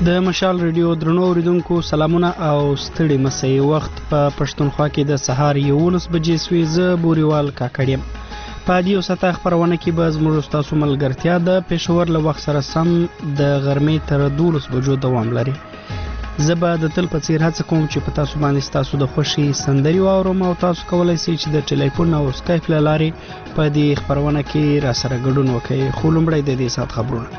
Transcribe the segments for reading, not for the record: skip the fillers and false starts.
د مشال ریډیو درنو اوریدونکو سلامونه او ستړي مسئ. وخت په پښتونخوا کې د سهار 11 بجې سوي. زه بوريوال کاکړیم. په دې وسته خبرونه کې به زموږ تاسو ملګرتیا د پېښور له وخت سره سم د غرمې تر 12 بجو دوام لري. زه به د تل په څیر هڅه کوم چې په تاسو باندې تاسو د خوشي سندري واورم او تاسو کولای شئ چې د ټلیفون او سکایپ له لارې په دې خبرونه کې را سره ګډون وکړئ. خو لومړی د دې سات خبرونه.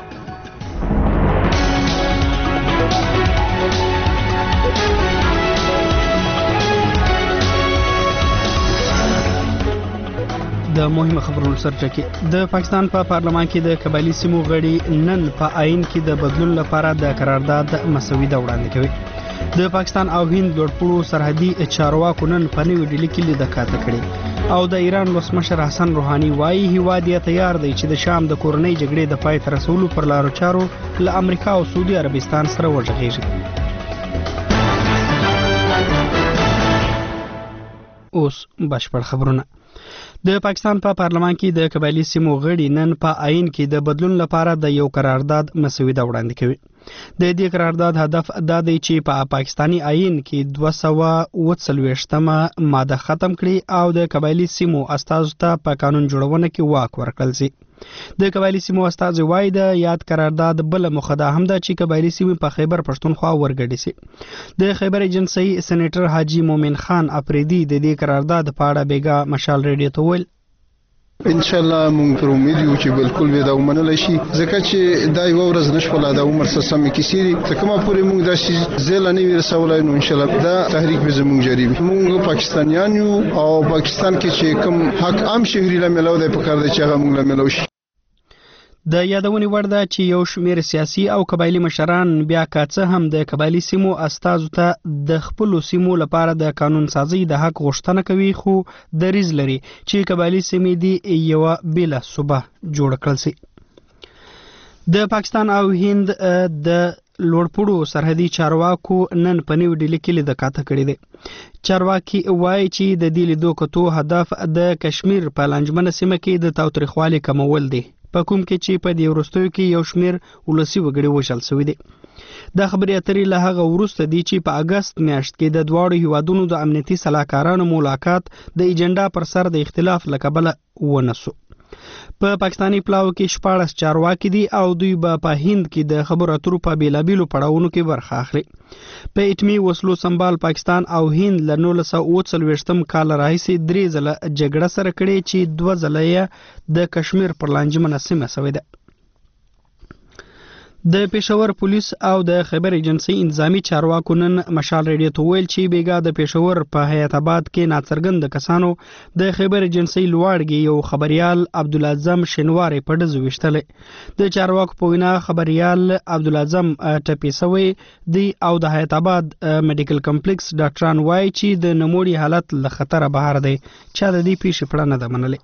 د مهمه خبرونو سرچکه د پاکستان په پارلمان کې د قبایلی سیمو غړي نن په آئین کې د بدلون لپاره د قرارداد مسوده وړاندې کوي. د پاکستان او هند لوړپوړو سرحدي چارواکو نن په نوې ډیلي کې لیدکاته کړې او د ایران ولسمشر حسن روحاني وایي هیواد یې تیار دی چې د شام د کورنۍ جګړې د پای ته رسولو پر لارو چارو له امریکا او سعودي عربستان سره وغږیږي. اوس بشپړ خبرونه. د پاکستان په پارلمان کې د قبایلی سیمو غړي نن په آئین کې د بدلون لپاره د یو قرارداد مسوده وړاندې کوي. د دې قرارداد هدف دا دی چې په پاکستانی آئین کې 240 ماده ختم کړي او د قبایلی سیمو استازو ته په قانون جوړونه کې واک ورکړل شي. د قبایلی سیمو استاد وایي د یاد قرارداد بل مخده هم ده چې قبایلی سیمو په خیبر پښتونخوا ورګډي سي. د خیبر ایجنسی سېنیټر حاجی مومن خان اپریدي د دې قرارداد په اړه بیګا مشال ریډیو ته ویل ان شاء الله مونږ پر امید یو چې بالکل به دا ومنل شي ځکه چې دا یو ورځ نشول دا عمر سم کیسيري ته کومه پورې مونږ دا شي زله نه ورسولای نو ان شاء الله دا تحریک به زموږ جاری وي. مونږ پاکستانیان یو او پاکستان کې چې کوم حق عام شهري له ملو د پکار د چې هغه مونږ له ملو شي. د یادونې وړ ده چې یو شمېر سیاسي او قبایلی مشران بیا کاڅه هم د قبایلی سیمو استازو ته د خپل سیمو لپاره د قانون سازي د حق غوښتنه کوي خو دریز لري چې قبایلی سیمې دی یو بل صوبه جوړ کړل شي. د پاکستان او هند د لوړپوړو سرحدي چارواکو نن په نیو ډیلي کې لیدکاته کړې ده. چارواکي وایي چې د دې لیدو کتو هدف د کشمیر په لانجمنه سیمه کې د تاوتریخوالي کمول دی په کوم کې چې په دې وروستیو کې یو شمېر ولسی وګړي وشل شوی دی. د خبرې اترې له هغه وروسته دی چې په اگست میاشت کې د دواړو هیوادونو د امنیتي سلاکارانو ملاقات د ایجنډا پر سر د اختلاف له کبله ونسو. په پاکستانی پلاو کې 14 چارواکي دي او دوی په هند کې د خبرو اترو په بیلابیلو پړاوونو کې برخه اخلي. په اټمی وسلو سنبال پاکستان او هند له 1940 کال راهیسې 3 ځله جګړه سره کړې چې 2 ځله یې د کشمیر پر لانجمنه سیمه شوې ده. د پېښور پولیس او د خیبر ایجنسی انتظامی چارواکو نن مشال ریډیو ته ویل چې بیګا د پېښور په حیات آباد کې ناڅرګند کسانو د خیبر ایجنسی لوړګي یو خبريال عبدالعظم شنواری په ډزو وشتلې. د چارواکو په وینا خبريال عبدالعظم ټپي شوی دی او د حیات آباد میډیکل کمپلیکس ډاکټران وایي چې د نموړي حالت له خطر بهر دی چې د دې پیښې په اړه نه ده منلې.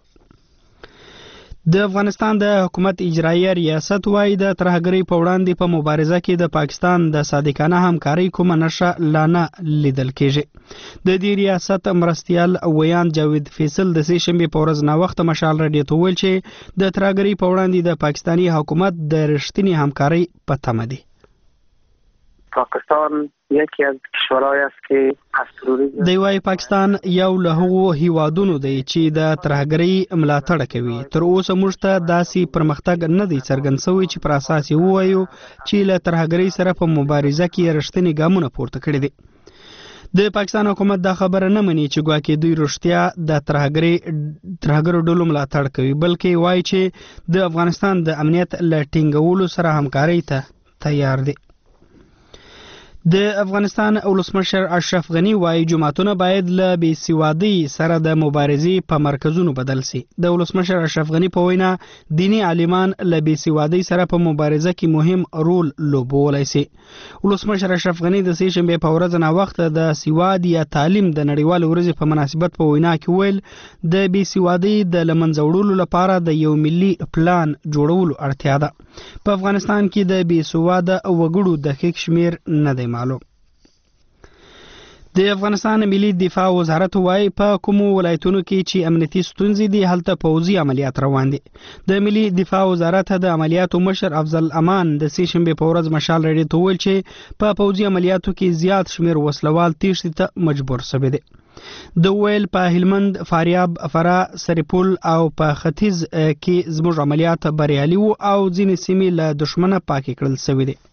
د افغانستان د حکومت اجرایه ریاست وایي د ترهګرۍ په وړاندې په مبارزه کې د پاکستان د صادقانه همکارۍ کومه نښه لا نه لیدل کېږي. د دې ریاست مرستیال ویان جاوید فیصل د سې شنبې په ورځ ناوخته مشال ریډیو ته ویل چې د ترهګرۍ په وړاندې د پاکستاني حکومت د رښتینی همکارۍ په تمه دی. پاکستان یکی از کشورهای است که از تروریسم دی وايي پاکستان یو له هغو هیوادونو دی چې د ترهګرۍ ملاتړ کوي. تر اوسه موږ ته داسې پرمختګ نه دی څرګند شوی چې پر اساس یې ووایو چې له ترهګرۍ سره په مبارزه کې رښتینی ګامونه پورته کړي دي. د پاکستان حکومت دا خبره نه مني چې ګواکې دوی رښتیا د ترهګرو ډلو ملاتړ کوي بلکې وایي چې د افغانستان د امنیت له ټینګولو سره همکارۍ ته تیار دي. د افغانستان ولسمشر اشرف غنی وایي جماعتونه باید له بې سوادۍ سره د مبارزې په مرکزونو بدل شي. د ولسمشر اشرف غنی په وینا دینی عالمان له بې سوادۍ سره په مبارزه کې مهم رول لوبولی شي. ولسمشر اشرف غنی د سې شنبې په ورځ ناوخته د سواد یا تعلیم د نړیوال ورځې په مناسبت په وینا کې ویل د بې سوادۍ د له منځه وړلو لپاره د یو ملي پلان جوړولو اړتیا ده. په افغانستان کې د بې سواده وګړو د دقیق شمیر نه دی معلوم. د افغانستان ملي دفاع وزارت وايي په کومو ولایتونو کې چې امنیتي ستونزې دي هلته پوځي عملیات روان دي. د ملي دفاع وزارت د عملیاتو مشر افضل امان د سې شنبې په ورځ مشال راډیو ته وویل چې په پوځي عملیاتو کې زیات شمیر وسلوال تیښتې ته مجبور شوي دي. د ویل په هلمند، فاریاب، فراه، سرپل او په ختیځ کې زموږ عملیات بریالي وو او ځینې سیمې له دښمنه پاکې کړل شوي دي.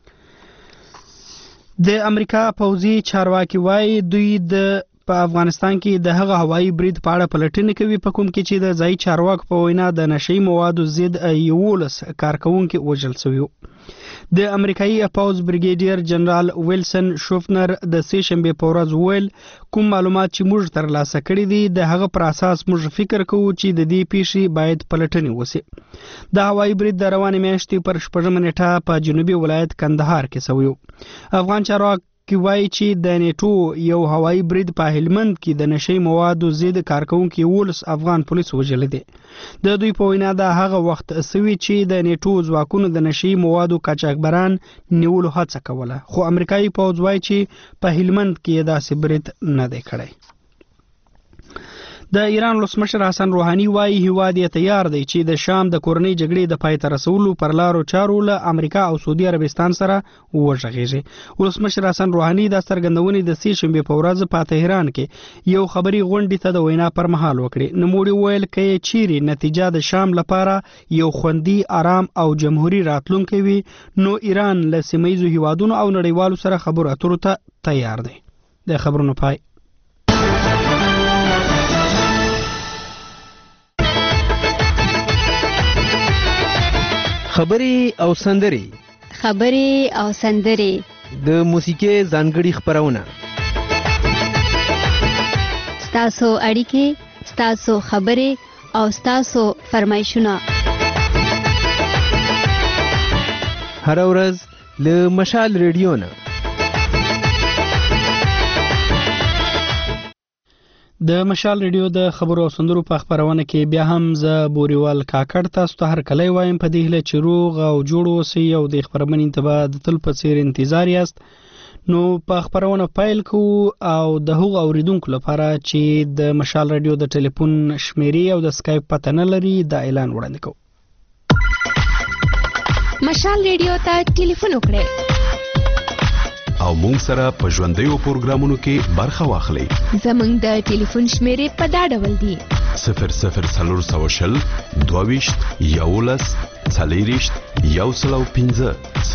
د امریکا پوځي چارواکي وايي دوی په افغانستان کې د هغه هوایي برید په اړه پلټنې کوي په کوم کې چې د ځایي چارواکو په وینا د نشهیي موادو ضد 11 کارکوونکي وژل شوي. د امریکایي پوځ بریګیډیر جنرال ویلسن شوفنر د سې شنبې په ورځ ویل کوم معلومات چې موږ ترلاسه کړي دي د هغه پر اساس موږ فکر کوو چې د دې پیښې باید پلټنې وشي. د هوایي برید د روانې میاشتې پر 6 نیټه په جنوبي ولایت کندهار کې شوی. افغان چارواکي وایي چې د نیټو یو هوایي برید په هلمند کې د نشهیي موادو ضد کارکوونکي 11 افغان پولیس وژل دي. د دوی په وینا د هغه وخت سوي چې د نیټو ځواکونو د نشهیي موادو قاچاقبران نیولو هڅه کوله، خو امریکایي پوځ وایي چې په هلمند کې داسې برید نه دی کړی. د ایران ولسمشر حسن روحاني وایي هیواد یې تیار دی چې د شام د کورنۍ جګړې د پای ته رسولو پر لارو چارو له امریکا او سعودي عربستان سره وغږیږي. ولسمشر حسن روحاني دا څرګندونې د سې شنبې په ورځ په تهران کې یو خبري غونډې ته د وینا پر مهال وکړې. نوموړي ویل کې چیرې نتیجه د شام لپاره یو خوندي، آرام او جمهوریت راتلونکی وي نو ایران له سیمه‌ییزو هیوادونو او نړیوالو سره خبرو اترو ته تیار دی. د خبرونو پای. خبرې او سندرې د موسیقي ځانګړي خبرونه، ستاسو اړیکې، ستاسو خبرې او ستاسو فرمایشونه هر ورځ له مشال ریډیو نه. د مشال ریډیو د خبرو او سندرو په خبرونه کې بیا هم زه بوریوال کاکړ تاسو ته هر کله وایم په دې هله چې روغ او جوړ اوسئ او د خبرمن انتباه د تل په څیر انتظار یاست. نو په خبرونه پیل کوو او د هغو اوریدونکو لپاره چې د مشال ریډیو د ټلیفون شمیرې او د سکایپ پته نه لري دا اعلان وړاندې کوو. مشال ریډیو ته ټلیفون وکړئ او مونږ سره په ژوندیو پروګرامونو کې برخه واخلئ. زمونږ د ټلیفون شمیرې په دا ډول دي: 00 22 11 40 105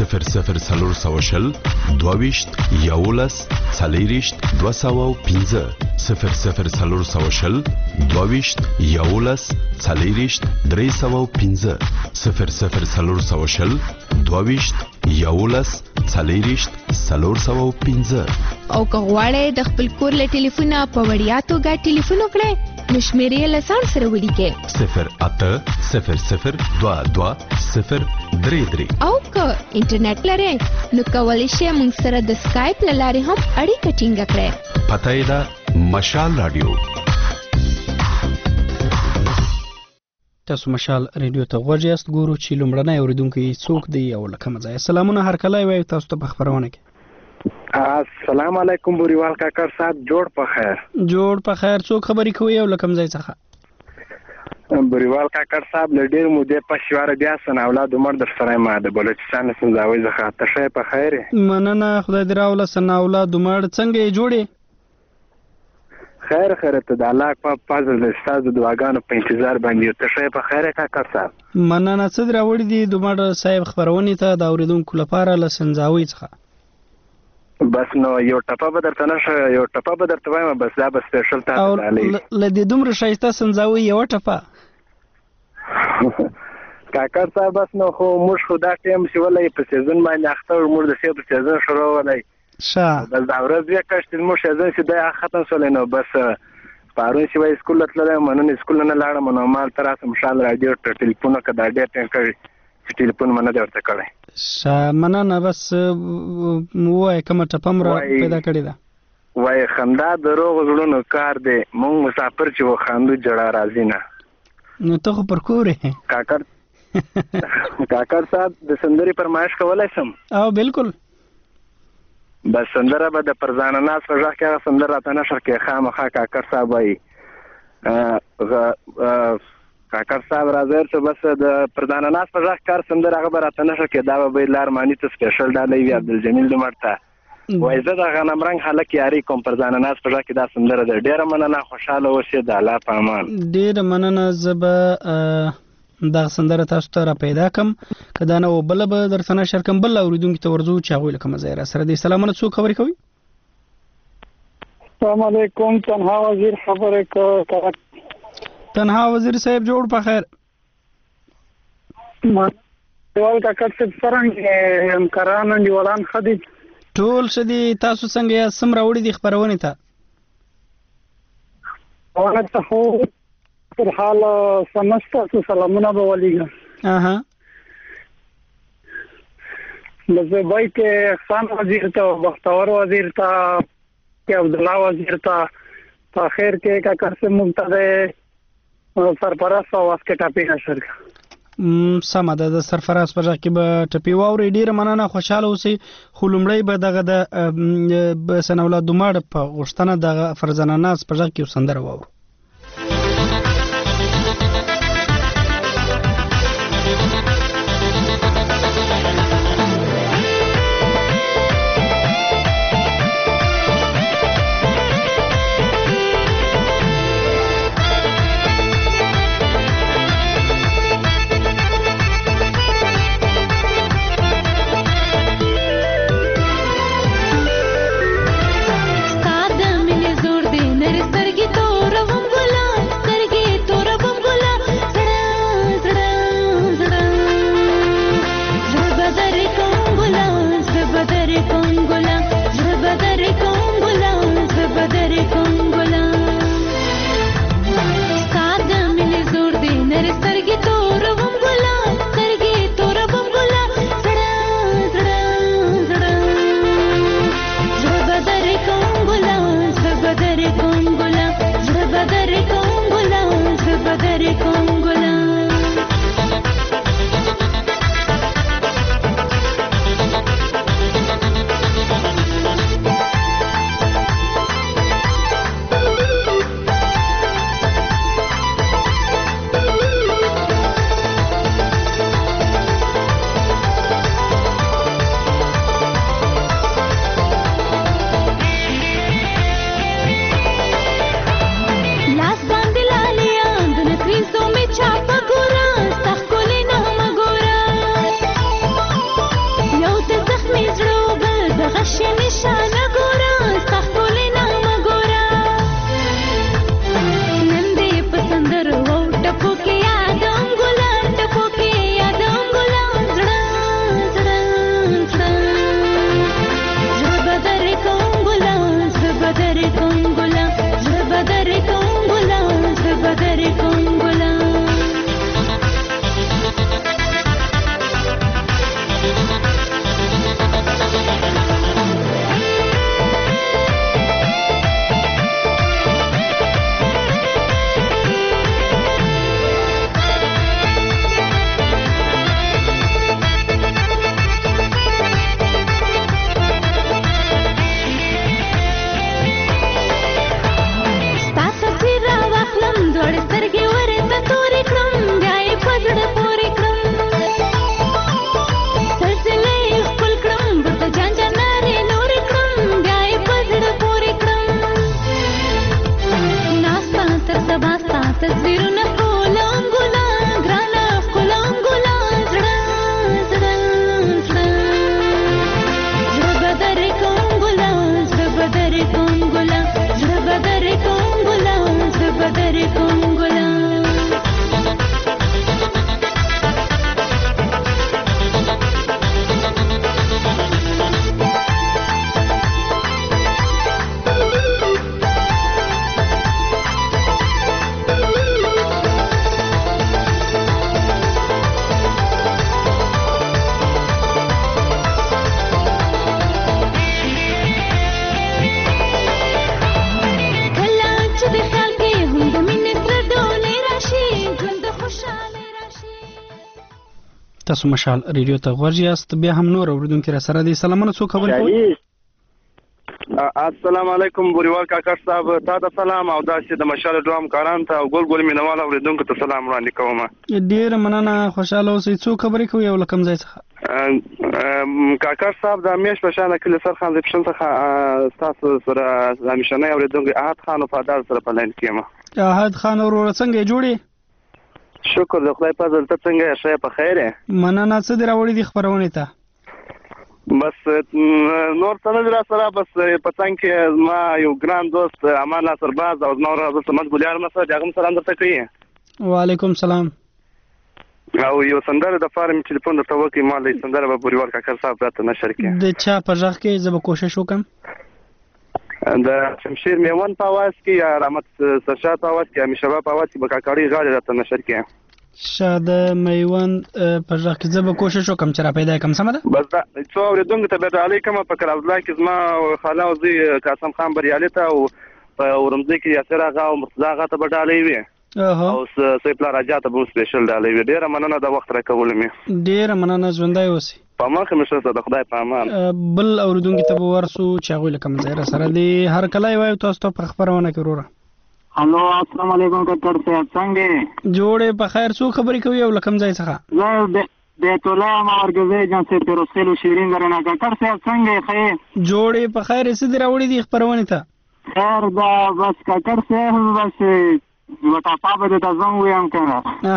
00 22 11 40 205 00 22 11 40 305 00 22 11 40 305. او که غواړئ د خپل کور له ټلیفونه په وړیا توګه ټلیفون وکړئ نو شمیرې له ځان سره ولیکئ 0800 22 033. او که انټرنیټ لرئ نو کولی شئ موږ سره د سکایپ له لارې هم اړیکه ټینګه کړئ. پته یې ده مشال راډیو. تاسو مشال ریډیو ته غوږ یاست. ګورو چې لومړنی اوریدونکی څوک دی او له کومه ځایه. سلامونه هر کله وایو تاسو ته په خبرونه کې. السلام علیکم بوریوال کاکړ صاحب، جوړ په خیر. جوړ په خیر. څوک خبرې کوي او له کوم ځای څخه؟ بوریوال کاکړ صاحب له ډېر مودې پس یواره بیا سن اولاد عمر در سره ما د بلوچستان سنځاوي څخه. ته ښه په خیر یې؟ مننه، خدای دې راوله. سن اولاد عمر څنګه یې جوړې؟ خیر ته د الله په فضل د ستاسو دعاګانو په انتظار باندې. ته ښه په خیر کاکړ صاحب؟ مننه. څه راوړي دي دومره صاحب خبرونې ته د اوریدونکو لپاره له سنځاوي څخه؟ بس نو یو ټپه به درته نشه، یو ټپه به درته وایم، بس دا به سپیشل تا ته ډالۍ. له دې دومره ښایسته سنځاوي یوه ټپه کاکړ صاحب. بس نو خو موږ خو دا ټایم چې ولی په سیزن باندې اخته وو، موږ د سیب سیزن شروع ولی بس دا ورځ بیا کاشت موږ سیزن چې دا ختم شولی نو بس پارون چې وای سکول تللی منن سکول نه لاړم نو مال تر اسه مشال راډیو ته ټلیفون کړه ډېر ټیم کړی چې ټلیفون منه درته کړی. مننه. بس وای کومه ټپم را پیدا کړی ده. وای خندا دروغ زړونو کار دی، مونږ مسافر چې و خاندو جړه راځي نه. نو ته خو پر کورې کاکړ صاحب د سندري فرمایش کولای شم؟ او بالکل. بس سندره به د پرځان ناس په ځخ کې سندره راته نشر کې خامخا کاکر صاحب وایي کاکر صاحب راځي چې بس د پرځان ناس په ځخ کار سندره هغه به راته نشر کې دا به لار مانی ته سپیشل ډالۍ وي عبدالجمیل لمرته وایي زه د غنم رنګ هلک یاري کوم پرځان ناس په ځخ کې دا سندره ده. ډېره مننه، خوشحاله اوسئ، د الله په امان. ډېره مننه. زه به دغه سندره تاسو ته را پیدا کړم، که دا نه و بله به درته نشر کړم. بل اورېدونکي ته ورځو چې هغوی له کومه ځایه راسره دي. سلامونه، څوک خبرې کوي؟ السلام علیکم، تنها وزیر خبرې کوي. تنها وزیر صاحب جوړ په خیر. دیوال کاکړ صاحب څرنګه همکاران انډیوالان ښه دي؟ ټول ښه دي. تاسو څنګه یاست؟ څومره وړي دي خپرونې ته؟ خپرونې ته خو پر حال سمسته سلامونه به ولیږم. زه کې احسان وزیر ته، بختور وزیر ته، عبدالله وزیر ته، په خیر کې کاکړ صاحب موږ ته د سرپرست اواز کې ټاپي نشر کړه. سمه ده، د سرفراز په ځای کې به ټپي واورئ. ډېره مننه، خوشحاله اوسئ. خو لومړی به دغه د ثناءالله دوماړ په غوښتنه دغه فرزانه ناز په ځای کې یو سندره واورو. تاسو مشال ریډیو ته غوږ یاست. بیا هم نور اوریدونکو را سره دي. سلامونه، څوک خبرې کوي؟ السلام علیکم بوریوال کاکړ صاحب، تا ته سلام او داسې د مشال ډرام کاران ته او ګول ګول مینوال اوریدونکو ته سلام وړاندې کوم. ډیر مننه، خوشاله اوسئ. څو خبرې کوي او لکم ځای څخه کاکړ صاحب د میش په شان کله سر خان د پښن څخه تاسو سره د مشنه اوریدونکو احد خان او فادار سره په لاین کې ما احد خان ورور څنګه جوړي؟ شکر د خدای په فضل. ته څنګه شې؟ په خیر یې؟ مننه. څه دی راوړي دي خبرونه ته؟ بس نور څه نه سره، بس په څنګه کې ما یو ګران دوست امان ناصر باز او نور د سمج ګلیار مسه دغه سره اندر ته کوي. وعلیکم سلام. او یو سندره د فارم ټلیفون درته وکي، ما د سندره په بوریوال کاکړ صاحب راته نشر کې د چا په ځخ کې زه به کوشش وکم د شمشیر میوان په आवाज کې یا رحمت سرشاد په आवाज کې یا مشباب په आवाज کې به کاکړی غاړه راته نشر کې شاده میوان په ځخ کې زه به کوشش وکم چې را پیدا کم. سم ده؟ بس دا څو اوریدونکو ته به علی کوم په کراوزلا کې زما خاله او زی قاسم خان بریالي ته او په ورمځي کې یاسر اغا او مرتضی اغا ته به ډالې وي او سیپلا راجا ته به سپیشل ډالې وي. ډیره مننه د وخت راکول مې. ډیره مننه، ژوندای اوسئ. په مخه مشه ته د خدای په امان. بل اوریدونکو ته به ورسو چې هغه لکم ځای سره دی هر کله وایو تاسو ته په خبرونه کې وروره. هلو السلام علیکم کاکړ صاحب، څنګه جوړې په خیر؟ څو خبرې کوي او لکم ځای څخه؟ زه بیت الله مارګزې جان سي پروسلو شیرین درنه. کاکړ صاحب څنګه خیر؟ جوړې په خیر. څه دی راوړي دي خبرونه ته؟ خیر دا بس کاکړ صاحب بس وټا صاحب د تاسو ویم کنه.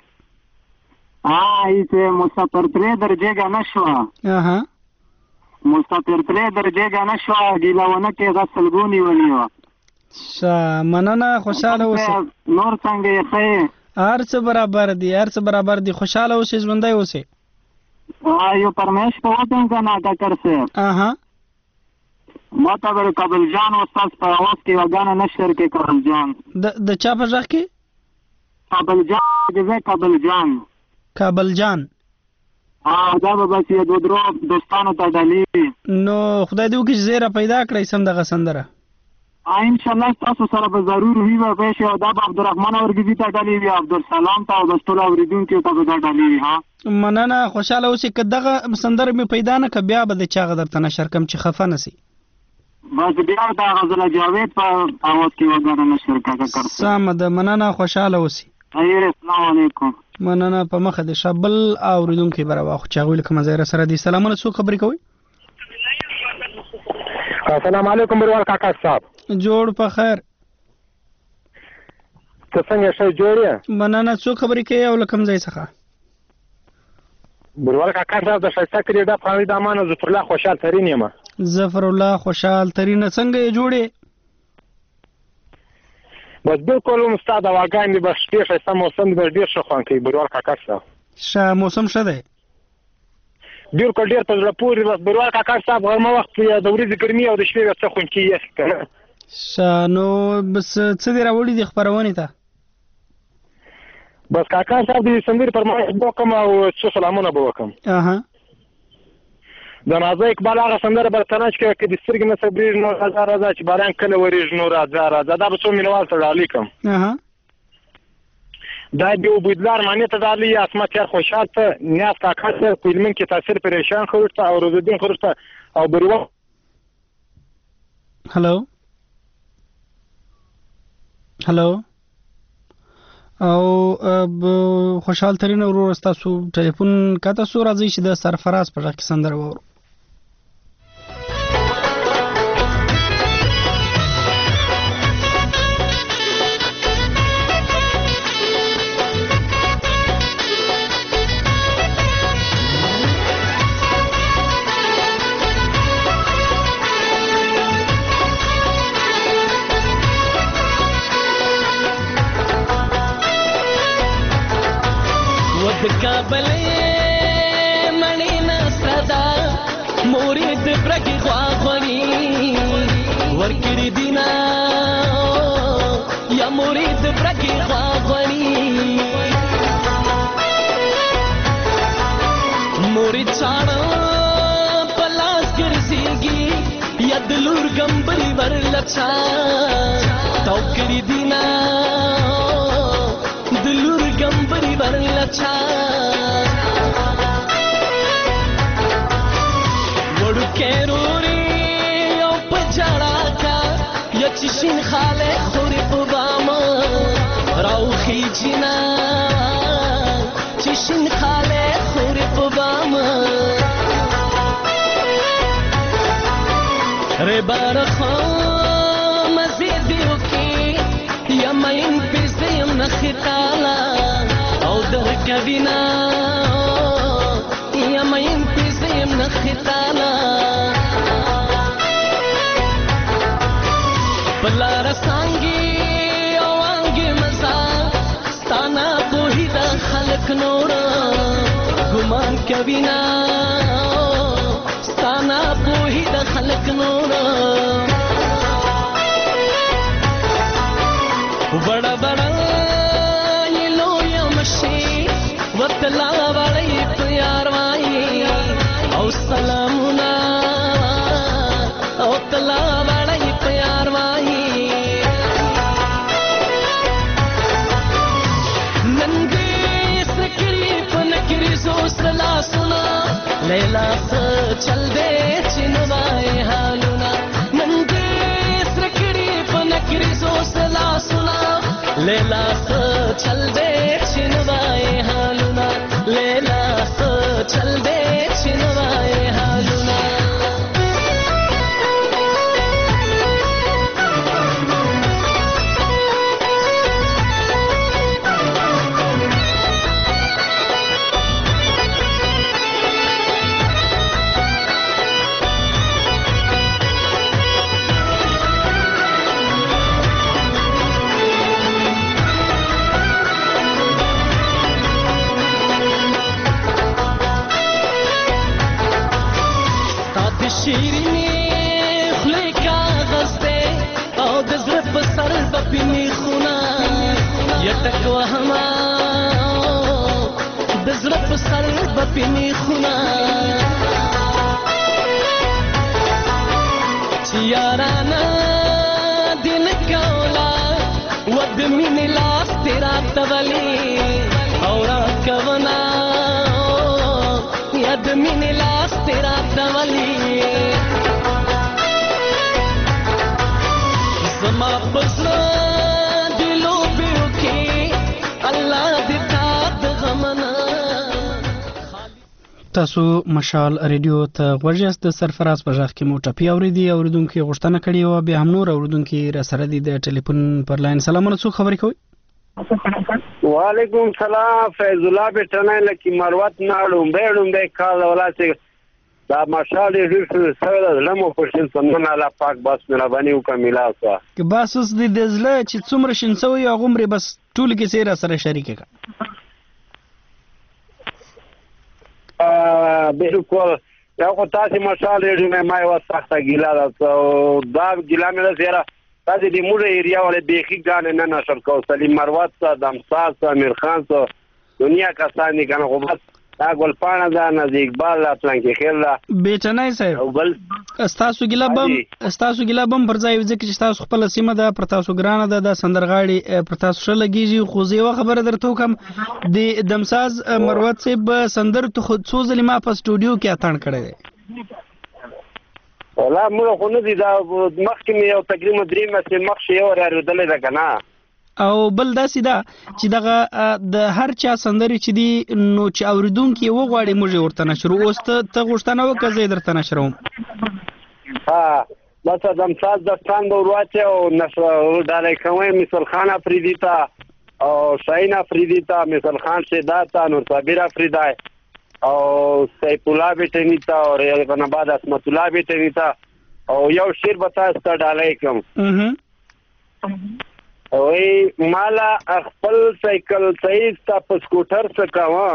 ایته مسافر ترې درجه نشو. مسافر ترې درجه نشو ګیلونه کې غسل ګونی ونیو. مننه، خوشاله اوسئ. نور څنګه خیر؟ هر څه برابر دي، هر څه برابر دي. خوشاله اوسئ، ژوندۍ اوسئ. یو پرمیش په وطن کنه کاکړ صاحب. ما ته ور کابل جان استاد په आवाज کې وګانه نشر کې کابل جان د چا په ځخ کې؟ کابل جان دې کابل جان. کابل جان دا به بس یو درو دوستانو ته ډالې. نو خدای دې وکړي زیره پیدا کړی سم دغه سندره. ان شاء الله تاسو سره به ضرور وي به شي. دا به عبدالرحمن اورګزي ته ډالې وي، عبدالسلام ته او د ټول اوریدونکو ته به ډالې وي. ها مننه، خوشاله اوسئ. که دغه سندره مې پیدا نه ک بیا به د چا درته نشر کم چې خفه نسی. بس بیا دا غزل جاوید په आवाज کې وګورم نشر کاکړ. سم ده، مننه، خوشاله اوسئ. السلام علیکم. مننه. په مخه د شابل اوریدونکو برابر خو چاغوي لکه مزایره سره دي. سلامونه، څو خبرې کوي؟ السلام علیکم بروال کاکړ صاحب. جوړ په خیر. ته څنګه شې؟ جوړه مننه. څو خبرې کوي او لکم ځای څخه؟ بروال کاکړ صاحب د شایسته کړي د فاوی د امان ظفر الله خوشحال ترين یم. ظفر الله خوشحال ترين څنګه جوړه؟ بس بالکل استاد واګان دي. بس ډیر ښه موسم دی، ډیر ښه خوان کوي بروال کاکړ صاحب. ښه موسم ښه دی. بالکل ډیر په زړه پورې. بس بروال کاکړ صاحب غرمه وخت د ورځې ګرمي او د شپې وخت خون کیږي. نو بس څه دی راوړي دي خبرونه ته؟ بس کاکړ صاحب د سندرې پر ما وکم او څو سلامونه به وکم. د نازه اقبال هغه سندره برتناج کې د سترګې نه صبرېږي نو راځه چې باران کله ورېږي نو راځه دا به څو مینوال ته ډالې کړم. دا د عبیدالله ارماني ته ډالې اسمت یار خوشحال ته نیاز کاکا ته کویلمن کې تاثیر پریشان خور ته او روزالدین خور ته او بروال. هلو او خوشحال ترين ورور تاسو ټلیفون کاته سو راځي چې د سرفراز په ځخ کې سندره وورو. کابلې مڼې ناسته ده مورید برګې خواخوړي ورکړي دینه یا مورید برګې خواخوړي مورید چاړه په لاس ګرځېږي یا د لور ګمبري ورلچا توکړي دینه د لور ګمبري ورلچا خاله خوري په باما راوخي جنا چشین خاله خوري په باما ری بارخه مزيديو کی یمین بزیم نخطالا او درکوینا یمین بزیم نخطالا بلا رسانگی اوانگی مزا ستانا پوہی دا خلق نورا گمان کوینا ستانا پوہی دا خلق نورا بڑا بڑا یہ لو یمشی وطلا بڑی پیار وائی او سلامنا او تلا بڑی پیار وائی نندی سکری پنکری سوسلا سنا لیلا سا چل دے چنوائے حالونا نندی سکری پنکری سوسلا سنا لیلا سا چل دے چنوائے حالونا لیلا سا چل دے چنوائے حالونا شیرینی خلی کاغذ دے او دزر پسر بپینی خونا یتک وهما دزر پسر بپینی خونا چیارانا دن کولا ود من لاس تیرا تولی اورا کونا ید من لاس تیرا تولی زما پسرا دلو بیو کی الله دې تا د غمنا تاسو مشال ریډیو ته ورجاست د سرفراز په ځخ کې مو ټپی اوریدي اوریدونکو غوښتنه کړې او به هم نور اوریدونکو را سره د ټلیفون پر لاین سلامونه څو خبرې کوي وعلیکم سلام فیض الله بټنه لکه مروت ناړم به کال ولاته دا ماشال دې سره لمو پرشن سمونه الله پاک بس مهرباني وکمیلا اوسه که بس اوس دې دزله چې څومره شنسوي او عمر بس ټول کې سره سره شریک کا بالکل یو خو تاسو ماشال دې مې واسطه ګیلا دا ګیلا مې زیرا تاسو دې موږ ایریا ولې بیخي ګان نه نشر کو سلیم مروت دمساس امیر خان دنیا کسانی کنه خو بس دا ګلپانه دا نز اقبال پلان کې خیر لا بیٹنای صاحب استاسو ګلا بم پر ځای ځکه چې تاسو خپل سیمه ده پر تاسو ګرانه ده د سندرغاړي پر تاسو شل لګیږي خو زیو خبره درته کوم د دمساز مروت صاحب سندر ته خود څو ځلې ما په سټوډیو کې اتان کړی دی ولا موږ خو نه دي دا مخکې یو تقریبا 3 مخکې یو راردلې ده کنه او بل داسې ده چې دغه د هر چا سندري چې دی نو چې اوریدونکو یو غواړي موږ ورته نشرو اوس ته غوښتنه وکړه زه درته نشروم بس دمساز دستان د ورواچه او نشر ډالای کوي مثال خان افریدیتا او شاهین افریدیتا مثال خان شهداتا نور صابر افریدای او سیف الله بیٹنیتا او ریاض آباد اسمت الله بیٹنیتا او یو شیر بتا است ډالای کوم وای مالا خپل سایکل صحیح تا په سکوټر څخه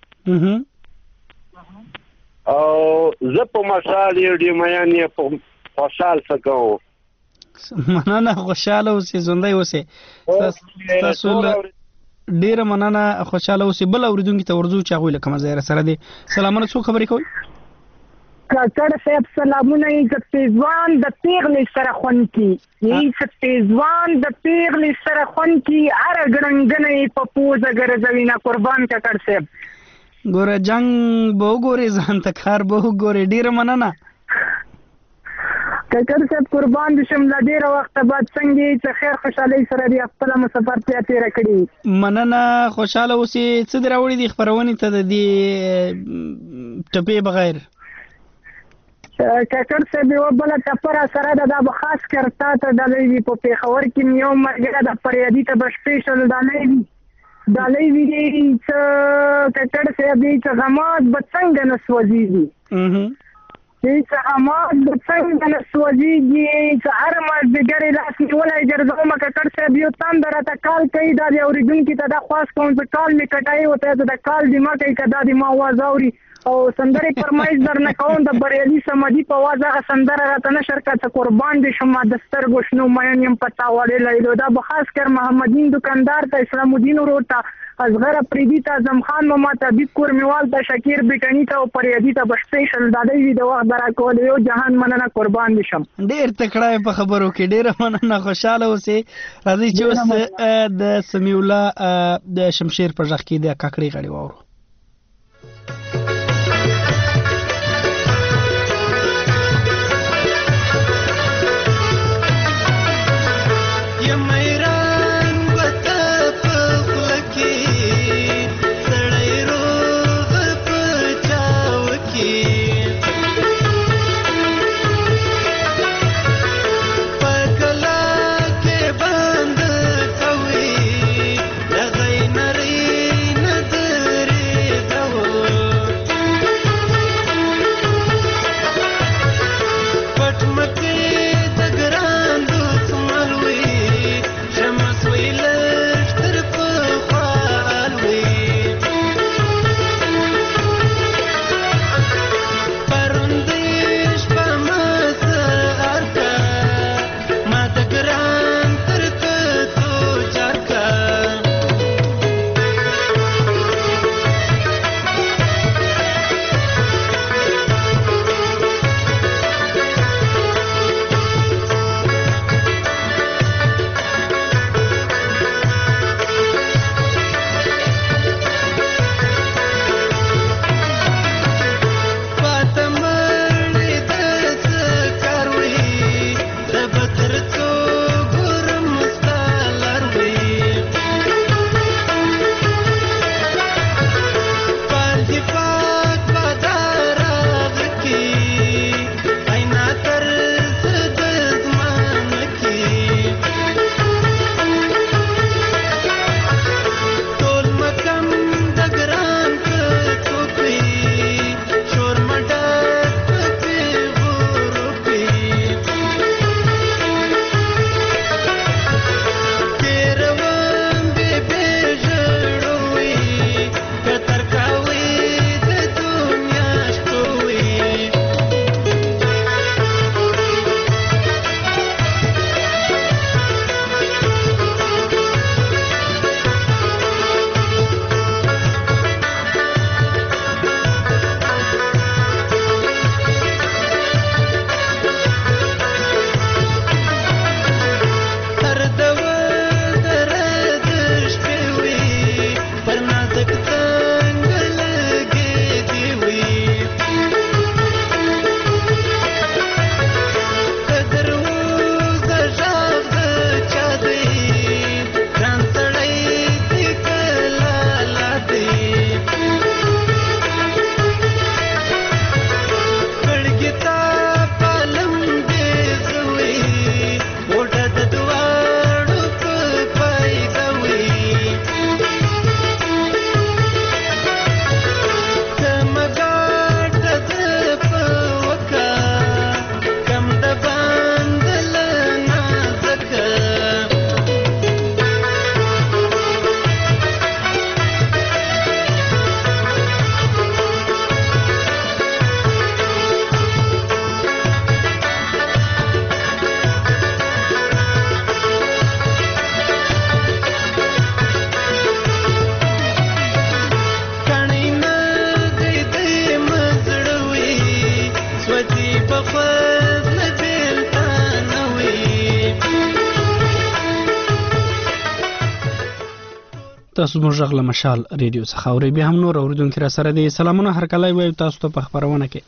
او زه په مشال یې مې په خوشحال څخه مننه خوشاله اوسې زندای اوسې تاسو ډیره مننه خوشاله اوسې بل اوریدونکو ته ورزو چا غوې لکه مزه سره دي سلامونه څو خبرې کوي کړه صاحب سلامونه یې تیزوان د پیغلې سره خون کی یې تیزوان د پیغلې سره خون کی ار ګړنګنې په پوزه ګرځوینا قربان کړه صاحب ګوره جنگ به ګورې ځان ته کار به ګورې ډیر مننه ککړ صاحب قربان دي شم، له ډېره وخته بعد څنګه چې خیر خوشحالۍ سره دې خپله مسافرتیا تېره کړې. مننه، خوشحاله اوسې. څه دې راوړي دي خپرونې ته د دې ټپې بغیر؟ ککړ صاحب یوه بله ټپه را سره ده، دا به خاص کر تا ته ډالۍ وي. په پېښور کې مې یو ملګری د فریادي ته به سپېشل ډالۍ وي چې ککړ صاحب دی چې غمات به څنګه نه سوځېږي، چې غمات به څنګه نه سوځېږي، چې هر مازدیګر یې لاس نیولی ګرځومه. ککړ صاحب یو تنده راته کال کوي، دا د اورېدونکي ته دا خواست کوم چې کال مې کټایي ورته چې د کال دې ما کوي که دا د ما آواز اوري او سندرې فرمایش درنه کوم. د بریالي صمدي په آواز هغه سندره راته نشر کړه چې قربان دې شم د سترګو شنو مین یم په تا وړې لیلو. دا به خاص کر محمدین دکاندار ته، اسلام الدین ورور ته، اصغر افریدي ته، اعظم خان ماما ته، حبیب کورمیوال ته، شکیر بیکني ته او پریادي ته به سپیشل ډالۍ وي د وخت د راکول. یو جهان مننه، قربان دې شم. ډېر تکړه په خبرو کې، ډېره مننه، خوشحاله اوسې. راځئ چې اوس د سمیع الله د شمشیر په غږ کې د کاکړۍ غړي واورو. تاسو موږ غږ له مشال ریډیو څخه اورئ. بیا هم نور اوریدونکي را سره دي. سلامونه هرکلی وایو تاسو ته په خپرونه کې.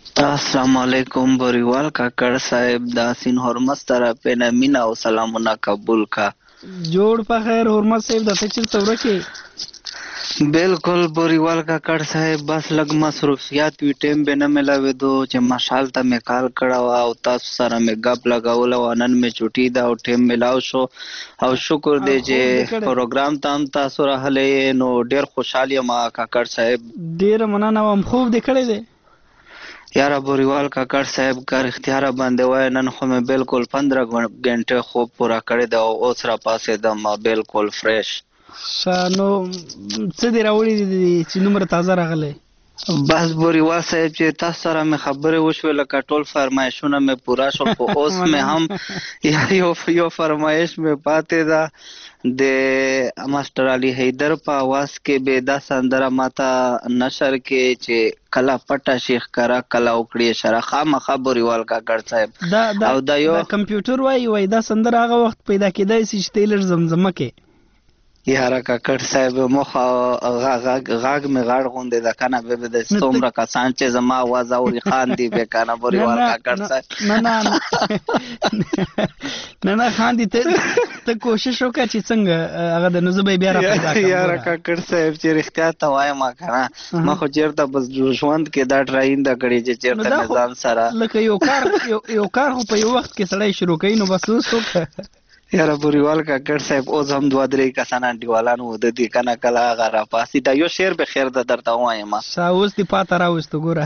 السلام علیکم بوریوال کاکړ صاحب دا سین هرمز طرفه مینا او سلامونه قبول کا جوړ په خیر هرمز صاحب د څه چیرته ورکه بالکل بوریوال کاکړ صاحب بس لګ مصروفیات وی ټیم به نه ملاوي دو چې مشال ته مې کال کړه او تاسو سره مې غب لگاول او نن مې چټي دا او ټیم ملاو شو او شکر دې چې پروګرام تام تاسو راهلې نو ډیر خوشاله ما کاکړ صاحب ډیر مننه وم خوب دې کړی دی یاره بوریوال کاکړ صاحب کار اختیار باندې وای نن خو مې بالکل 15 غنټه خوب پورا کړی دا او اوس را پاسې د ما بالکل فریش شانو څه دی راوړی دي چې نمبر تازه راغلی بس بوریوال صاحب چې تاسو سره مې خبرې وشوې لکه ټول فرمایشونه مې پورا شو خو اوس مې هم یو فرمایش مې پاتې ده د ماستر علي حیدر په आवाज کې به دا سندره ماته نشر کې چې کلا پټه شیخ کرا کلا وکړي شرخه مخبريوال کاکړ صاحب او دا یو کمپیوټر وای دا سندره هغه وخت پیدا کېدای شي چې تیلر زمزمه کې یاره کاکړ صاحب مخ غاغ می غاړ غونډه د کنه به د څومره کسان چې زما आवाज اوري خان دی به کنه بوریوال کاکړ صاحب نه خان دی ته کوشش وکړه چې څنګه هغه د نزبې بیا را پیدا کړم یاره کاکړ صاحب چې رښتیا ته وایم کنه ما خو چیرته بس ژوند کې دا ټراین دا کړی چې چیرته نظام سره لکه یو کار خو په یو وخت کې سړی شروع کوي نو بس اوس وکړه یاره بوریوال کاکړ صاحب اوس هم 2-3 کسان انډیوالانو د دې کنه کلا غره پاسي دا یو شعر به خیر د درته وایم اوس دی پاته راوستو ګوره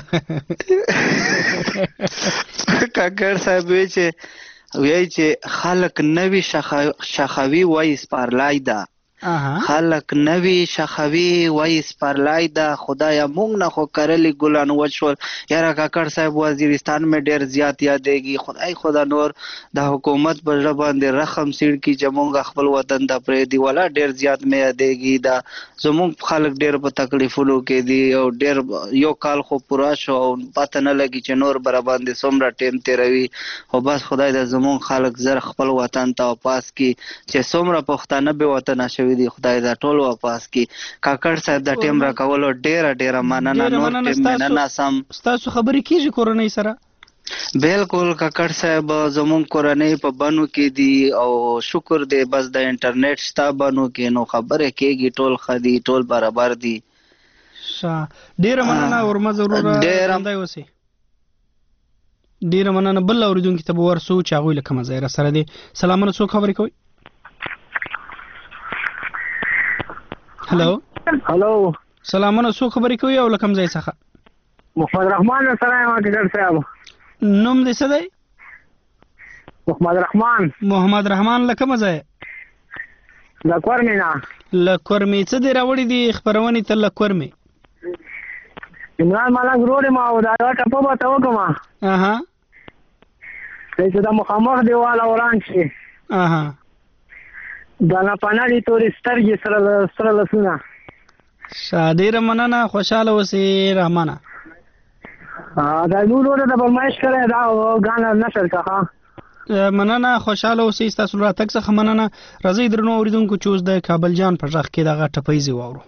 کاکړ صاحب وی چې خلق نوی شخوي وای سپارلای دا خلق نوی شخوي وای سپارلای دا خدایا مونږ نه خو کرلی ګلان وشول یاره کاکړ صاحب وزیرستان میں ډیر زیات یادېږي خدا نور د حکومت پر باندې رقم سیړ کی جمونږ خپل وطن د پرې دی ولا ډیر زیات مې یادېږي دا زمونږ خلک ډیر په تکلیفونو کې دي او ډیر یو کال خو پورا شو او پته نه لګي چې نور بر باندې څومره ټیم تیروي او بس خدای د زمونږ خلک زر خپل وطن ته واپس کی چې څومره پښتانه به وطن شوي دي خدای دا ټول واپس کی کاکړ صاحب د ټیم را کولو ډیر مننه نور ټیم مننه سم تاسو خبرې کیږي کورنۍ سره بالکل کاکړ صاحب زمون کورنۍ په بانو کې دي او شکر دې بس د انټرنیټ شتا بانو کې نو خبره کېږي ټول خدي ټول برابر دي ډیر مننه ورما ضرور راندای وسی ډیر مننه بل اوریدونکو ته ورسو چې هغه لکه مزایره سره دي سلامونه څوک خبرې کوي هلو سلامونه څوک خبرې کوي او لکه مزای څخه محمد رحمان سره ما کاکړ صاحب نوم دې څه دی محمد رحمان لکه مزای لکورمینا لکورمی څه دی راوړی دی خبرونه ته لکورمی عمران مالک روډ ما او دا ټپو به تا وکما چې دا مخامخ دیواله وران شي دا نه پناړي تورې سترګې سره لسونه ډېره مننه خوشحاله اوسې رحمانه دا نور د فرمایش کړی دا غانا نشر کا مننه خوشحاله اوسې تاسو راتګ څخه مننه راځئ درنو اوریدونکو چې اوس د کابل جان په غږ کې دغه ټپیزې واورو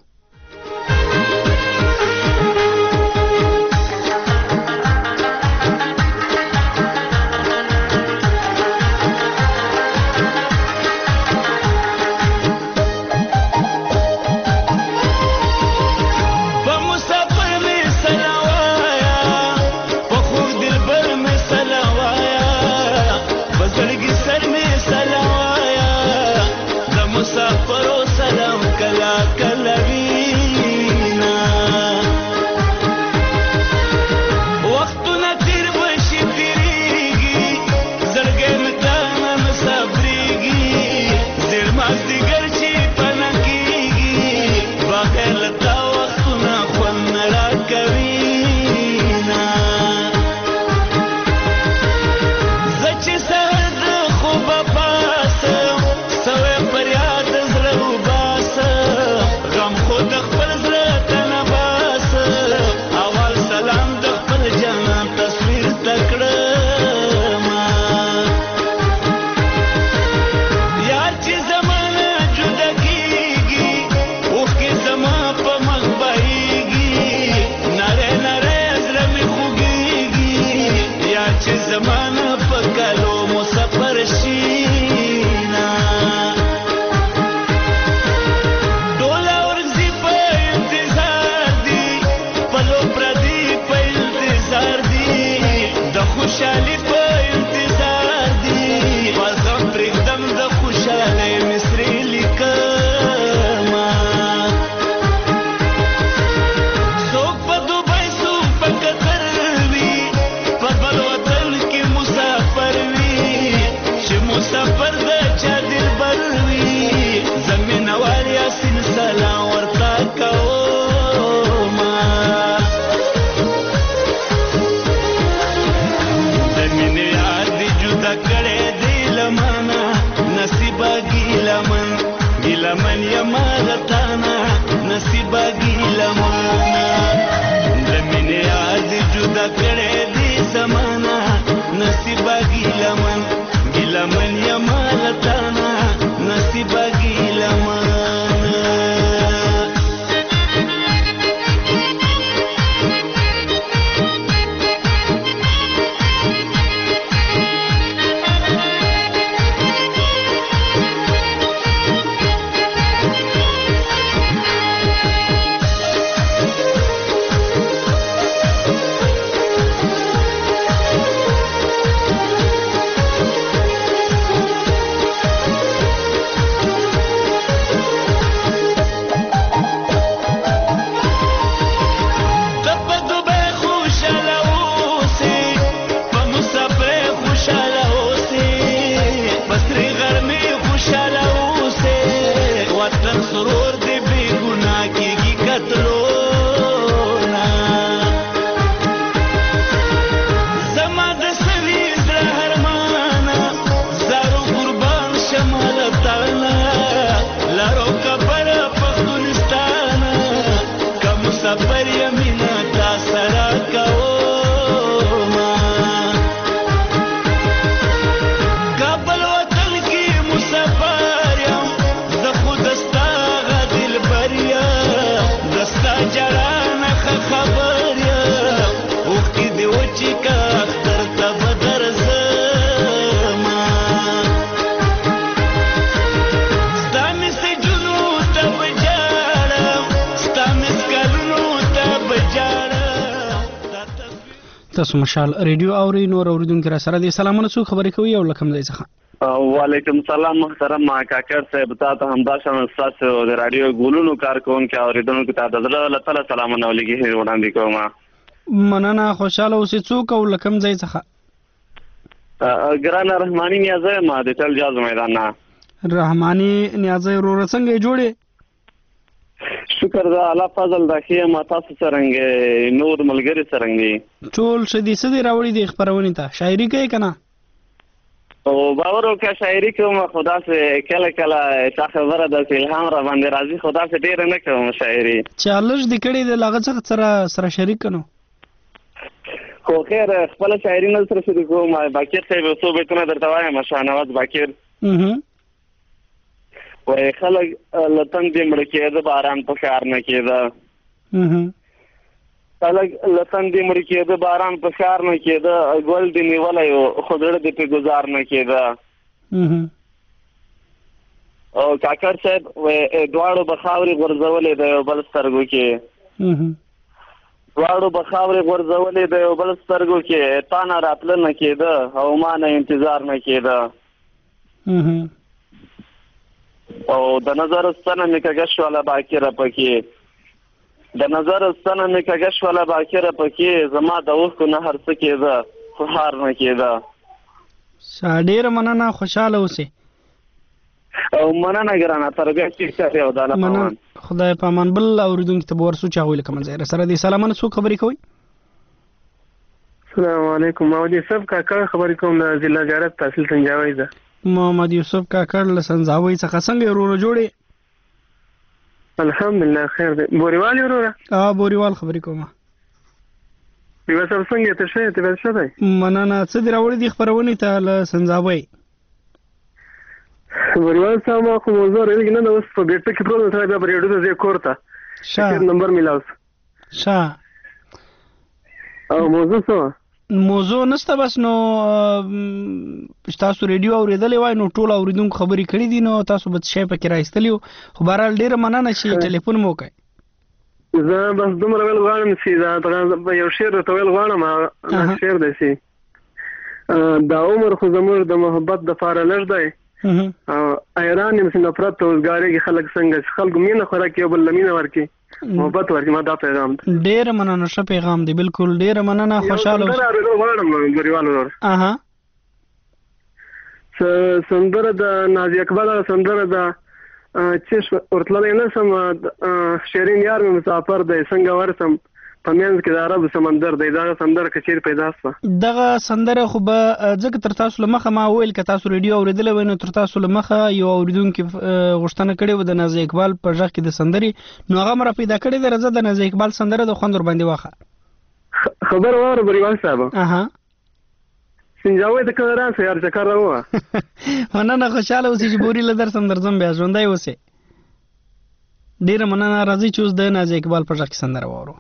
مسافر سلام کلا کلا وی ګیلمن یما غتانا نصیبه ګیلمانا د مینې یاد جدا کړې دې زمانہ نصیبه ګیلمن ګیلمن یما غتانا نصیبه ګیلمانا تاسو مشال ریډیو اوري نور اوریدونکو را سره دي سلامونه څو خبرې کوي او لکم ځای څخه وعلیکم السلام محترم کاکر صاحب تاسو هم دا شان تاسو د رادیو ګولونو کارکونکو اوریدونکو ته د الله تعالی سلامونه ولګي وړاندې کوم مننه خوشاله اوسې څوک او لکم ځای څخه ګران رحماني نیازه ما د تل جاز میدان رحماني نیازه ورور څنګه جوړه شکر دا الله فضل دا خیر ما تاسو څنګه نور ملګری څنګه ټول شدي سدي راوړي دي خبرونه ته شاعري کوي کنه او باور وکړه شاعري کوم خدا سے کله کله تا خبره د الهام را باندې راځي خدا سے ډیر نه کوم شاعري چالش د کړي د لاغه څخه سره شریک کنو خو خیر خپل شاعري نه سره شریک کوم باکر صاحب څو بیتونه درته وایم شاهنواز باکر وای خلک لتن دې مړ کېده باران په ښار نه کېده خلک لتن دې مړ کېده باران په ښار نه کېده ګل دې نیولی خو زړه دې پرې ګزار نه کېده او کاکر صاحب دواړو به خاورې غورځولې د یو بل سترګو کې دواړو به خاورې غورځولې د یو بل سترګو کې تا نه راتله نه کېده او ما نه انتظار نه کېده او د نظر ستنه مې کږه شوله باکره پکې د نظر ستنه مې کږه شوله باکره پکې زما د اوښکو نه هر څه کېده خو هار نه کېده ډېره مننه خوشحاله اوسې او مننه ګرانه تربیه چې او د الله خدای په امان بل اوریدونکو ته به ورسو چې هغوی لکه منځای سره دې سلامونه څوک خبرې کوي السلام علیکم محمد یوسف کاکړ خبرې کوم د ضلع زیارت تحصیل سنجاوی ده محمد یوسف کاکړ له سنځاوۍ څخه څنګه ورور جوړې الحمدلله خیر دی بوریوال وروره بوریوال خبرې کوم یو څه څنګه ته شې ته څه دی مننه څه دی راوړې دي خبرونه ته له سنځاوۍ بوریوال سم خو موضوع لري نه اوس په بیت کې پروګرام سره بیا ریډیو ته ځې کوړه شاه نمبر میلاوس او موضوع څه موضوع نسته بس نو تاسو ریډیو اوریدلې وای نو ټول اوریدونکو خبرې کړې دي نو تاسو به شی پکې راایستلی خو بهرحال ډېره مننه چې ټلیفون مو وکړئ زه بس دومره ویل غواړم چې دا یو شعر ته ویل غواړم شعر دی چې دا عمر خو زموږ د محبت د پاره لږ دی ایران یم چې نفرت ته وزګارېږي خلک څنګه خلکو مینه خوراکي یو بل له مینه ورکړي محبت ورکړي ما دا پیغام دی ډېره مننه ښه پیغام دی بالکل ډېره مننه خوشحاله سندره د نازي اکبر سندره د چش ورتللی نه سم شیرین یار مې مسافر دی څنګه ورسم پمینځ کې د عرب سمندر دی دا سندره کچیر پیدا شوه دغه سندره خو به ځکه تر تاسو لمخه ما ویل که تاسو ریډیو اوریدل وای نو تر تاسو لمخه یو اوریدونکو غوښتنه کړې و د نازي اقبال په ځخ کې د سندري نو هغه مر پیدا کړې د رضا د نازي اقبال سندره د خوندور باندې واخه خبر واره بریوال صاحب اها سنجاوي د کلران سره یار چکر راوه وننه خوشاله اوسې چې بوري له در سم درځم بیا ژوندای اوسې ډیره مننه راځي چې اوس د نازي اقبال په ځخ کې سندره وورو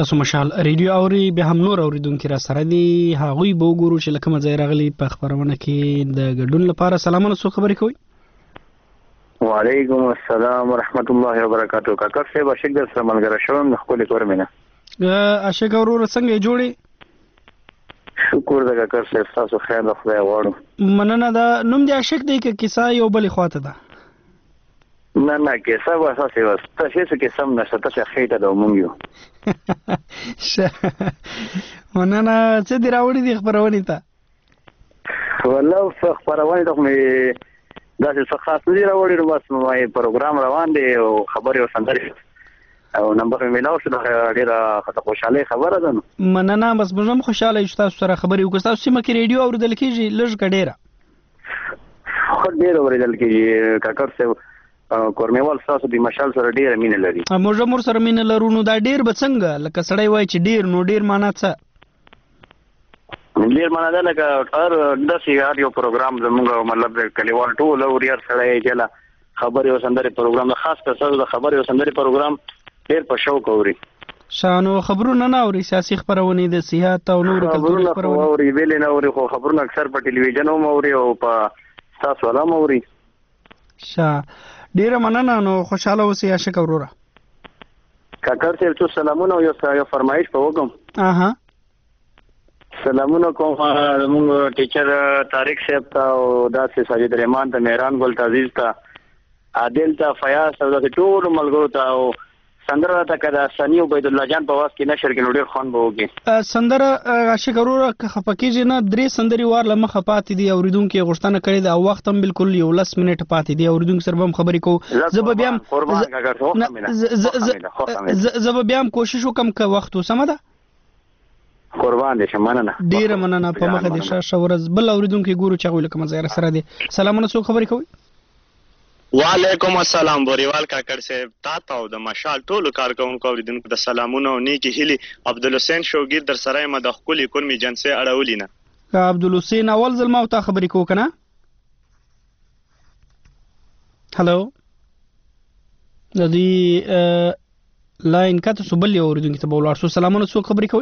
تاسو مشال ریډیو اوري به هم نور اوریدونکو را سره دي هغوی به وګورو چې لکه مزه راغلي په خبرونه کې د ګډون لپاره سلامونه سو خبرې کوي. وعلیکم السلام ورحمت الله وبرکاتہ. کاکا صاحب اشک در سره ملګری شوم خپل کور مینه. اشک ورور څنګه جوړي؟ شکر د کاکا صاحب تاسو خیر د خدای غواړم. مننه. دا نوم دی اشک دی که کیسه یو بل خواته ده؟ نه کیسه واساسي واس تاسو کې سم نشته تاسو خېټه د مونږ یو. مننه. څه دی راوړی دی خبرونه ته؟ والله خبرونه ته مې دا څه خاص دی راوړی بس مې پروګرام روان دی او خبرې وسندري او نمبر مې نو شو ډیره خوشاله خبره ده. مننه. بس موږ خوشاله یو تاسو سره خبرې وکړو. تاسو سیمه کې ریډیو اوریدل کیږي لږ کډیره خو ډیره اوریدل کیږي کاکا صاحب کورمیوال تاسو د مشال سره ډیره مینه لري. موږ مور سره مینه لرو. نو دا ډیر به څنګه لکه سړی وای چې ډیر نو ډیر معنا څه؟ ډیر معنا ده لکه هر د سیار یو پروګرام زموږ مطلب کلیوال ټول او ریار سره یې چې خبرې وسندري پروګرام خاص کر څه د خبرې وسندري پروګرام ډیر په شوق اوري. شانو خبرونه نه اوري سیاسي خبرونه د سیاحت او نور کلتوري خبرونه اوري ویل نه اوري خو خبرونه اکثر په ټلویزیون هم اوري او په تاسو علامه اوري. ډیره مننه. نو خوشاله اوسئ اشک وروره. کاکا صاحب څو سلامونه یو فرمایش په وګم. سلامونه کوم موږ ټیچر طارق صاحب ته او داسې ساجد رحمان ته مهران ګل عزیز ته عادل ته فیاض او د ټول ملګرو ته او سندره ته کدا سنی عبید الله جان په واس کې نشر کې نوډیر خان به وږي سندره اشک وروره خپکیږي نه درې سندري وار لمخه پاتې دي اوریدونکو غوښتنه کړې ده او وخت هم بالکل یو 10 منټ پاتې دي اوریدونکو سره هم خبرې کوو. زه به بیا کوشش وکم که وخت وسمه ده. قربان دې شمننه. ډیره مننه. په مخه دې شاشه ورځ بل اوریدونکو ګورو چې غوښله کوم ځای سره دي. سلامونه سو خبرې کوي. وعلیکم السلام بوریوال کاکړ صاحب تاسو او د مشال ټولو کارکونکو اوریدونکو د سلامونه او نیکی هیلي. عبدالحسین شوګیر در سره ما د خپل کورمي جنسي اړولې نه. عبدالحسین اول ځل ما ته خبرې کو کنه. هالو د دې لاین کته سبل اوریدونکو ته بولار سو سلامونه سو خبرې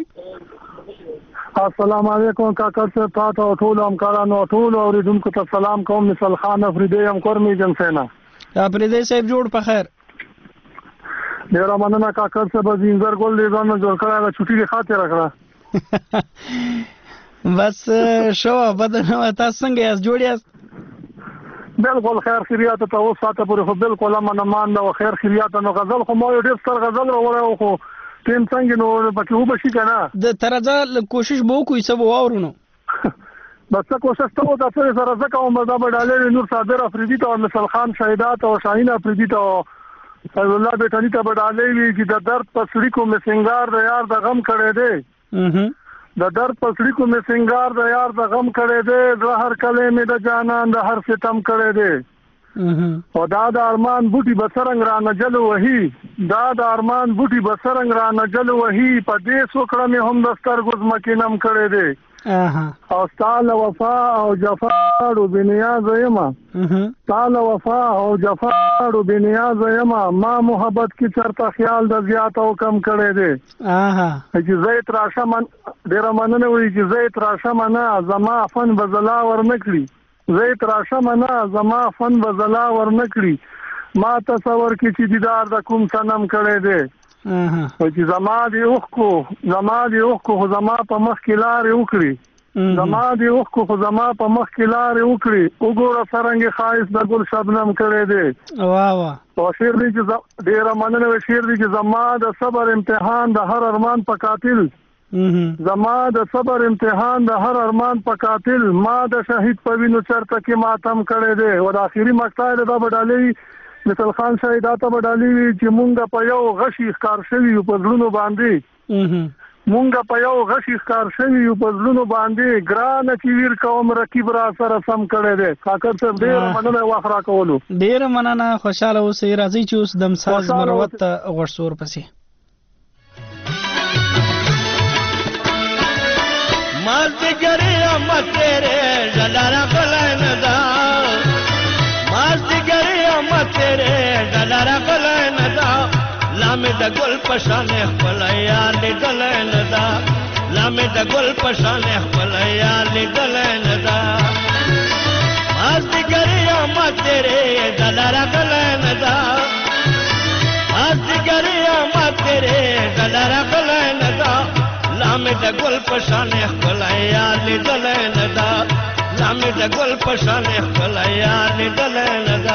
کوي. السلام علیکم کاکړ صاحب تاسو ټول همکارانو ټول اوریدونکو ته سلام کوم. مثال خان افریدی هم کورمي جنسینا. افریدی صاحب جوړ په خیر. ډیر مننه کاکړ صاحب زینزر ګل دې ځان جوړ کړه چټي دی خاطر راکړه. بس شو بدنه تاسو څنګه یاست جوړ یاست؟ بالکل خیر خیریات ته اوس ساته پورې خو بالکل منمان نو خیر خیریات نو غزل خو مو ډیر ستر غزل راوړو خو تیم څنګه نو پکې وبشي کنه د ترځه کوشش به وکړو چې به واورونو. بس کوشش ته ودا سره زکه او مزه بداله نور صابر افریدی ته او مثال خان شهیدات او شاهین افریدی ته صلی الله بیٹانی ته بداله وی چې د درد پسړی کو می سنگار د یار د غم کړي دي. د درد پسړی کو می سنگار د یار د غم کړي دي. د هر کله می د جانان د هر ستم کړي دي. او دا د ارمان بوټي بسرنګ را نجل وهي دا د ارمان بوټي بسرنګ را نجل وهي په دې سوکړه می هم دستر ګز مکینم کړي دي. او تعالی وفا او جفا رو بنیاز یما تعالی وفا او جفا رو بنیاز یما ما محبت کی چرته خیال د زیات او کم کړي دي. چې زیت راشمن ډیر مننه وي چې زیت راشمن زما فن بزلا ورنکړي. زیت راشمن زما فن بزلا ورنکړي. ما تصور کی چې دیدار د کوم سنم کړي دي. چې زما دی اوخ کو زما په مخ کې لارې وکړي. زما دی اوخ کو زما په مخ کې لارې وکړي. وګوره څرنګه خایس د ګل شبنم کړي دي. واه او شعر دی چې ډیر مننه شعر دی چې زما د صبر امتحان د هر ارمان په قاتل. زما د صبر امتحان د هر ارمان په قاتل. ما د شهید په وینو چرته کې ماتم کړي دي. او د اخیری مقطع دا بدالي مثال خان شهیدات بدالي چې مونږ په یو غشي ښکار شوی په ځلونو باندې. مونږ په یو غشي ښکار شوی په ځلونو باندې ګران چې ویر کوم رقیب را سره سم کړي دي. کاکړ صاحب ډیر مننه واخرا کولو. ډیر مننه. خوشاله اوسئ. راځي چې اوس دم ساز مروت ته غوړسور پسې مازدګری امت تیرے زلارا بلن دا مازدګری امت تیرے زلارا بلن دا لام د د ګل پشان خپل یار لیدل نه دا لامې د ګل پشان خپل یار لیدل نه دا مازدیګریا ما تیرې دلاره غل نه دا مازدیګریا ما تیرې دلاره غل نه دا لامې د ګل پشان خپل یار لیدل نه دا لامې د ګل پشان خپل یار لیدل نه دا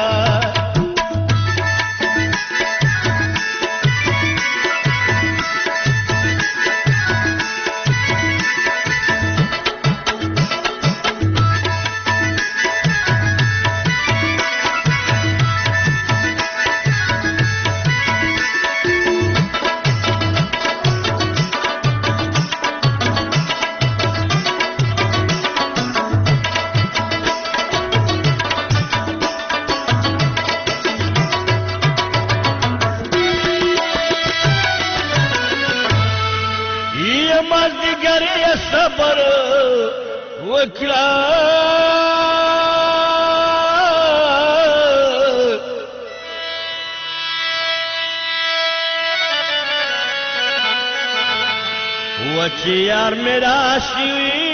صبر وکړه وچ یار میرا شي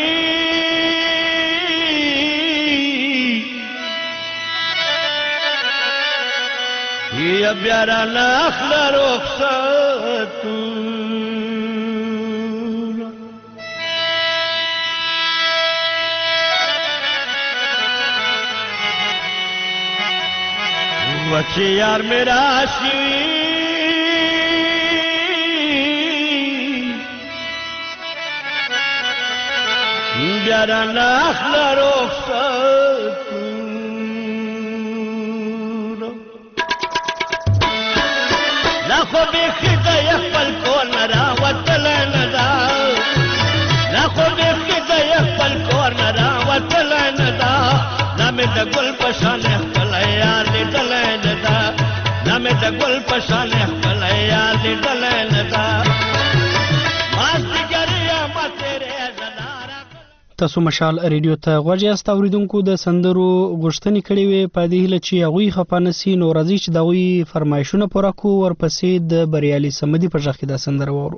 یا بیارا ناخلا رخصت وچ یار میرا شي بیارا ناخلا رخصت لاخو بیخی دا یخپل کور نرا وطل ندا لاخو بیخی دا یخپل کور نرا وطل ندا نامی دا گل پشان اخپل یار لیدل ندا نامی دا گل پشان اخپل یار لیدل ندا مازدیګریا ما تیرې زدارا تاسو مشال ریډیو ته غوږ یاست اوریدونکو د سندرو غوښتنې کړې وې په دې هیله چې هغوی خفه نه سي نو راځي چې د هغوی فرمایشونه پوره کړو ورپسې د بریالي صمدي په غږ کې دا سندره واورو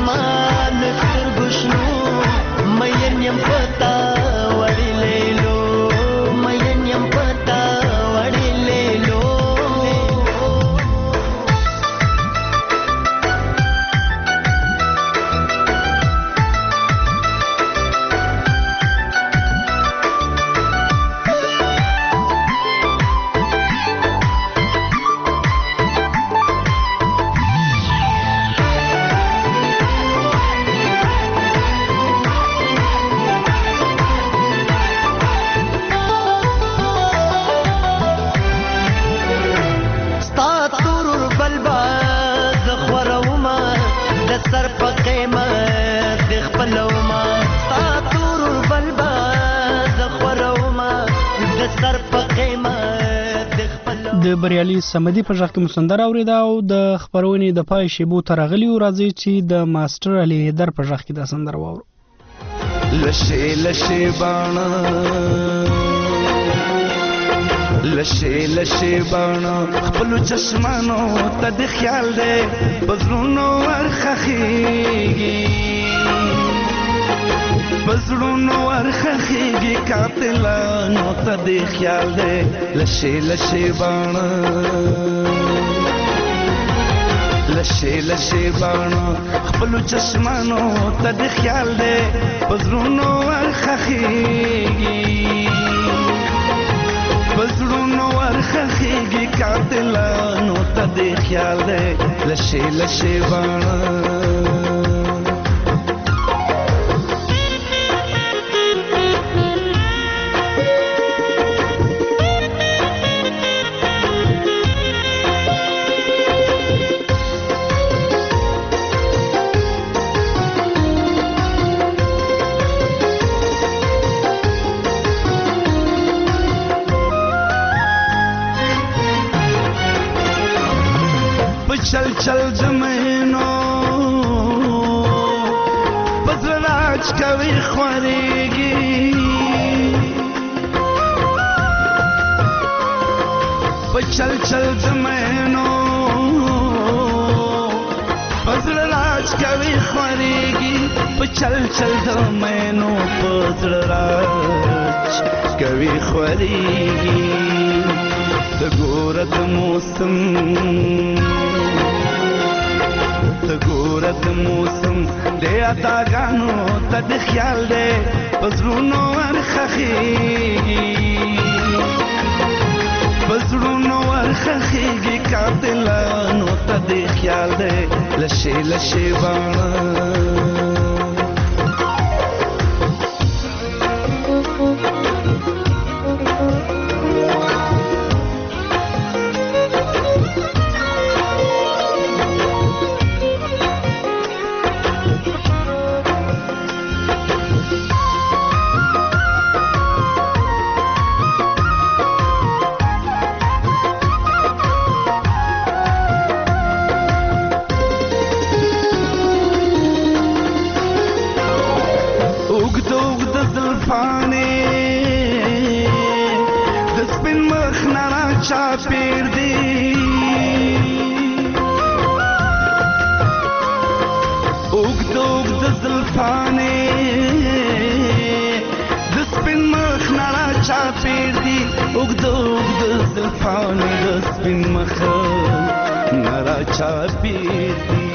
زما نسترګو شنو مین یم پتا وړي لیلو مین یم پتا وړي لیلو د بریالي سمدي په ژغ کې مسندر اوریدا او د خبرونې د پای شیبو ترغلی او راځي چې د ماستر علي در په ژغ کې د سندر وورو لشه لشه بانا لشه لشه بانا خپل چشمانو ته د خیال دې بزرونو ورخخيږي بزرونو ورخخيږي قاتلانو ته د خیال دې لشه لشه بانا لشه لشه بانا خپل چشمانو ته د خیال دې بزرونو ورخخيږي بزرونو ورخخيږي قاتلانو ته د خیال دې لشه لشه بانا चल चल जमीनो बजराज कवि ख्वारेगी चल चल जमीनो बजराज कवि ख्वारेगी चल चल जमीनो बजराज कवि ख्वारेगी तगोरत मौसम تګورت موسم دې اتاګانو ته د خیال دې بزرونو ورخخيږي بزرونو ورخخيږي قاتلانو ته د خیال دې لشه لشه بانا چاپیر دی اوگد اوگد زلفانے دسپن مخ نارا چاپیر دی اوگد اوگد زلفانے دسپن مخ نارا چاپیر دی